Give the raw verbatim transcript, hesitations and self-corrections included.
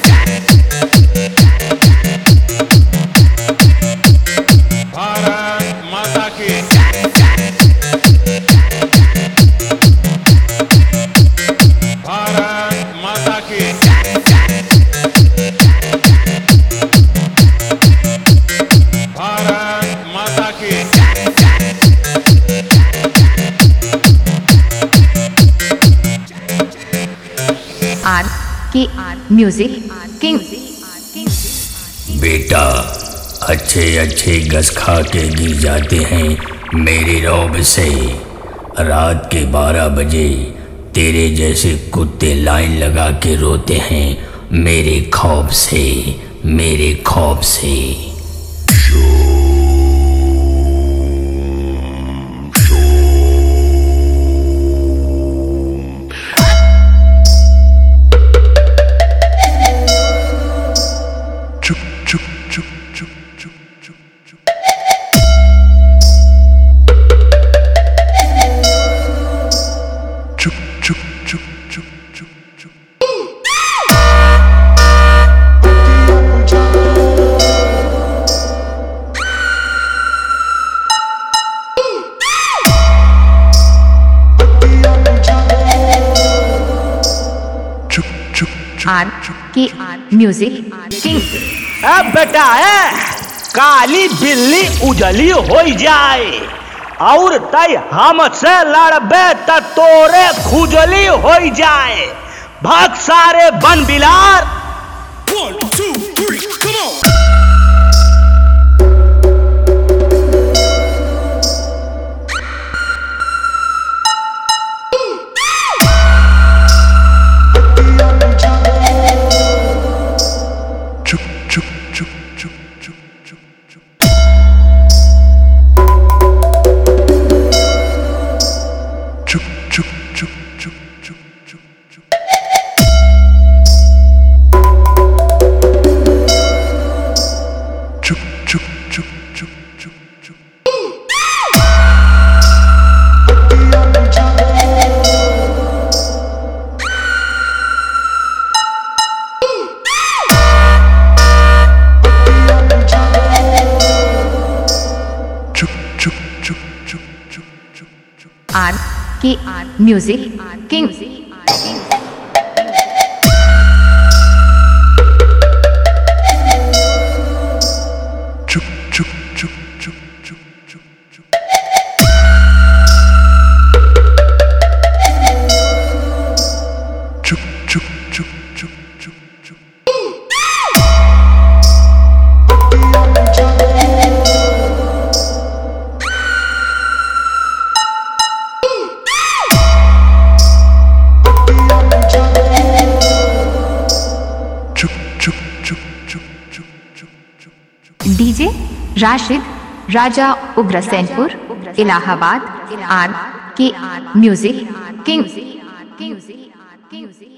भारत माता की भारत माता की भारत माता की आर के आर म्यूजिक किंग। बेटा अच्छे अच्छे गस खा के गिर जाते हैं मेरे रौब से। रात के बारह बजे तेरे जैसे कुत्ते लाइन लगा के रोते हैं मेरे खौफ से, मेरे खौफ से। आर के आर म्यूजिक किंग। अब बेटा है काली बिल्ली उजली हो जाए और तय हमसे लड़बे त तोरे खुजली हो जाए। भाग सारे बन बिलार। One, two, three, come on! R K R music king. DJ Rashid Raja Ugrasenpur Allahabad. R K R music king.